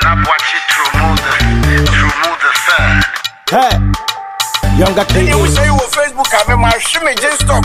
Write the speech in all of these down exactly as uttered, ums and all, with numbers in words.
I've watched it through the through the third. Hey, younger king. You say on Facebook, I'm my shimmy just stop.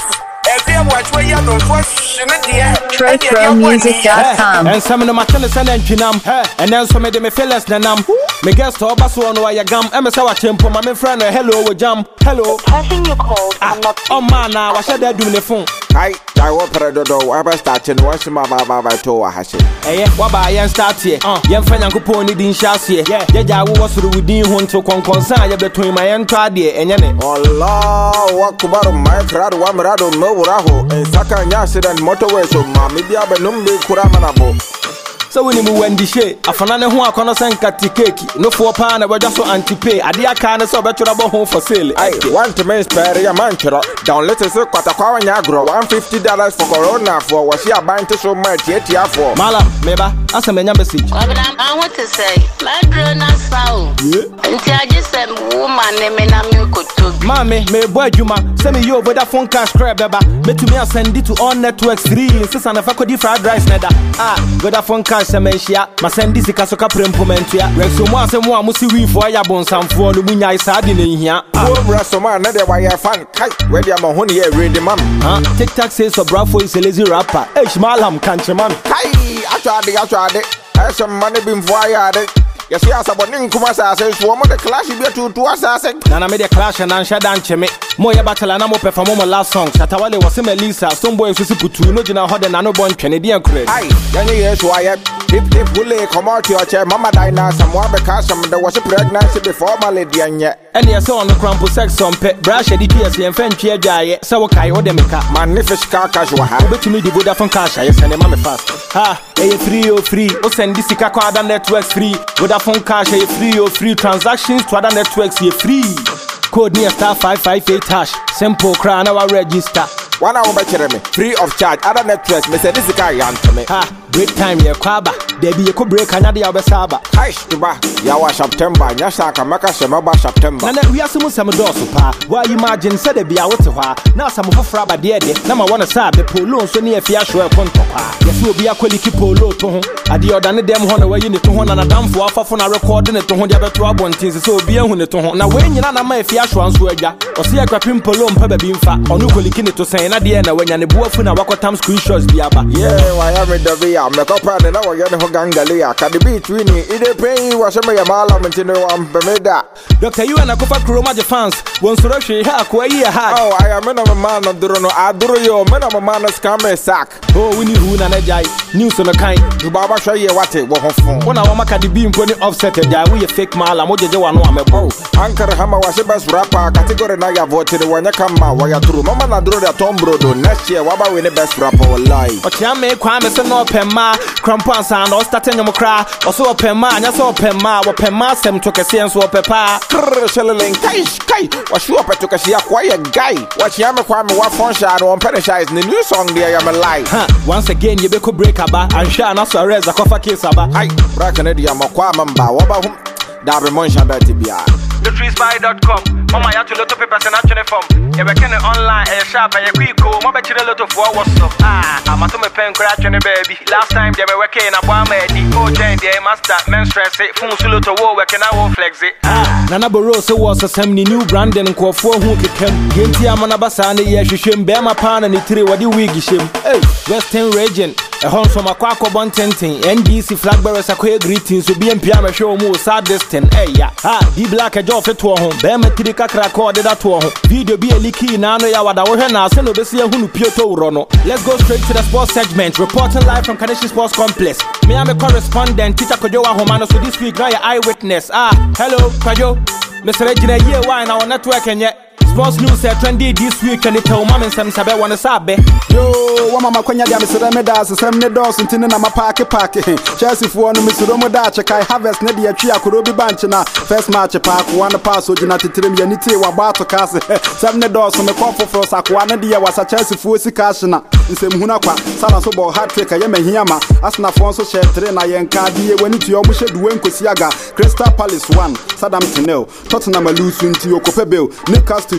Trotro music dot com. And some of them are telling us and Jinam, and then some of them feel less than them. Me guess to Basso no I gum, and Miss Our Chimpo, my friend, hello, jump, hello. Passing your call, I'm not. Oh man, now what should I do in the phone? I I will put a dodo, I was starting watching my baba to a hash. Eh, what by Yan start here? Uh, young friend Uncle Pony didn't shout here. Yeah, yeah, I was within one to concern between my end card and Yanni. Allah, what about my crowd, one rado, no raho, and Saka Yasid and motorway, so Mammy Biabanumbi Kuramanabo. So when you went the shade, a fanana who are connoissant catty cake, no four pound, I just so anti-pay. I dear kind of so better about home for sale. I want to make spare a mantra. Down let us look at a car and agro, one fifty dollars for Corona for what she are buying to so much yet for. Mala, Meba, that's a message. I want to say, my drone is sound. Until I just said, woman, name and I'm good to. Mammy, me boy, Juma, send me your Vodafone cash crab, Beba. Me to me, I send it to all networks three, since I'm a faculty fried rice, Neda. Ah, Vodafone cash. Sementia, Masendi Sikasoka Prempomentia, Rexoma, and one must see for Yabon, some for the Munya Sardin in here. Oh, Rassoma, another way I found kite, where the Mahoney ready, mum. Huh? Tic Tac says so Bravo is a lazy rapper. H Malam, countryman. Kai, I tried it, I tried it. I have some money been fired. Yes, yes, about Ninkumasa says, one of the clash you be to two assassins. Nana made a clash and answer Dancheme. Moya Batalana mo perform last song. Satawale was a Lisa, some boys who put two no general hot and no born Canadian credit. Aye, then yes, why if if Willie come out to your chair, Mama Dina, someone because there was a pregnancy before my lady and yet. And yes, on the crumple sex on pet brush, the P S and Fenchia Jay, Sawakai or Demica, magnificent car casual. But to me, the Buddha from Kasha, yes, and a mammy fast. Ha, a free or free, or send this Kaka networks free, Vodafone cash, a free or free transactions to other networks, a free. Code near star five five eight hash, simple crown our register. One hour by Jeremy, free of charge, other networks, Mister This guy, to me. Ha, break time, your quaba, there be a co break another Abasaba. Hi, Stuba, Yawa September, Yasaka Maka Semaba September. And we are some some doors, why you imagine said it be out to her. Now some of Fraba dear, number one aside, the polo, so near Fiasho Pontopa. Yes, will be a quality polo to home. I dear than the damn honor where you need to hone and a damn for a phone recording it to home, the other trouble things, so be a hundred to home. Now, when you're not my Fiasho and Swaga, or see a grapping polo and Pebble being fat, or no quality to say, and at the end, when you're the boy from a Wakatam screenshots, the Abba. Yeah, why am I the Via? Make up and now I get a Gangalia. Can the beat Winnie? It pay was a Malam and Tino and Bermuda. Doctor, you and a Copa Chroma fans, once Russia, Hakway, oh, I am a man of Durono, I do your man of a man of scam sack. Oh, we need who and a jai, news on a kind. To Baba show you what it was for. When I want to be putting offset, we a fake mal, and what you want to know. Anchor Hammer was a best rapper, category Naya voted when you come out, why you threw Mama drew the Tom Brodo. Next year, what about the best rapper alive? But you make crime is an open ma, crampons and all starting your cry, or so open man, just open ma, open ma, some took a sense of papa. Shelling, Kai, Kai, was you up to a quiet guy? What you am a crime, what phone shadow on Penishise in the new song, dear, I'm alive. Once again, you be could break about and share not so res a coffee case about. I, Brackanadia, Maquamamba, what about whom? Dabby Monsha Betibia. The trees by dot com. Mama, you have to lot of papers and action from. You can online, a shop, and a quick call. Mama, you lot of what was so. Ah, I'm a to pen crash on the baby. Last time they were working a bomb at the O J, the master, menstruate, phone solo to war, working our flex it. Ah, Nana Barroso was a semi new Brandon and call for who can get Yamanabasani, yes, you shame bear my pan and the three what you wig shim. Hey, Western region. A home from a quack one tenting, N D C flag bearers are queer greetings to be in Piama show more sad distant. Hey, yeah, ah, the black a job to home, Bama Tirika recorded that to home. Video be a leaky, Nano Yawada, or send over see who Pioto Rono. Let's go straight to the sports segment, reporting live from Kaneshi Sports Complex. Me, I'm a correspondent, Tita Kojoa Homano, so this week, now your eyewitness. Ah, hello, Kajo, Mister Regina, year wine, our network, and yet. Sports news are trendy this week and they tell mom and some sabe wanna sabe. Yo, one mama kwanya dia Mister Medas, some ne dos into na ma park park. Chelsea for no Mister Modacha kai harvest ne dia twi akorobi banch na first match park one pass ojina titrim yanite wa bato kase. Some ne dos me call for sakwa na dia was a Chelsea for cash na. Nsem huna kwa sala so ball hat trick ya mehiama. Asna fon so share three na yenka die wani tu omo shedu enkosi aga. Crystal Palace one, Saddam Tinel. Tottenham lose into Okopebel. Newcastle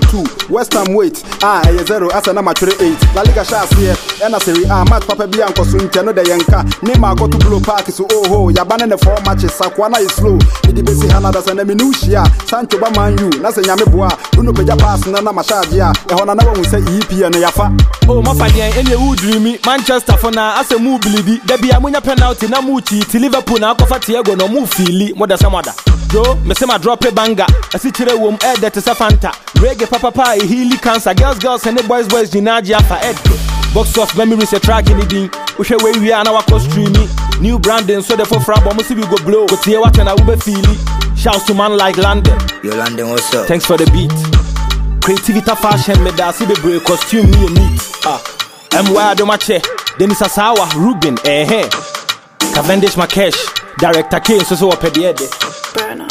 two. West Ham wait. Ah, a zero as a number eight. La Liga Shas here. And a Serie A match Papa Bianco soon no de Yanka. Nema go to Blue Park so oh ho. Yabana the four matches. Sakwana is slow. Idi besi Hanada and Minushia. Sancho Baman you. Nasa Yameboa. Uno Peja pass na Mashajia. E hona na won say E P and Yafa. Oh my father, any who dreamy Manchester for now as a move bilibi. There be a munya penalty na muchi to Liverpool na kofa Tiago no move feely. More than some other. Joe, me say my drop a banger. I see chire wom air that is a fanta. Reggae papa pie, healy cancer. Girls, girls, and the boys, boys, Ginagia for Ed. Box of memories a track in the ding. We shall way we are now cross streaming. New branding, so the for frab, almost we go blow. But here what and I will be feely. Shouts to man like London. Yo, London, what's up? Thanks for the beat. Creativity fashion, me da see the break costume me neat. Ah, I'm wired on my chair. Dennis Asawa, Ruben, eh, eh. Cavendish Makesh, Director Kane, so so up at the end.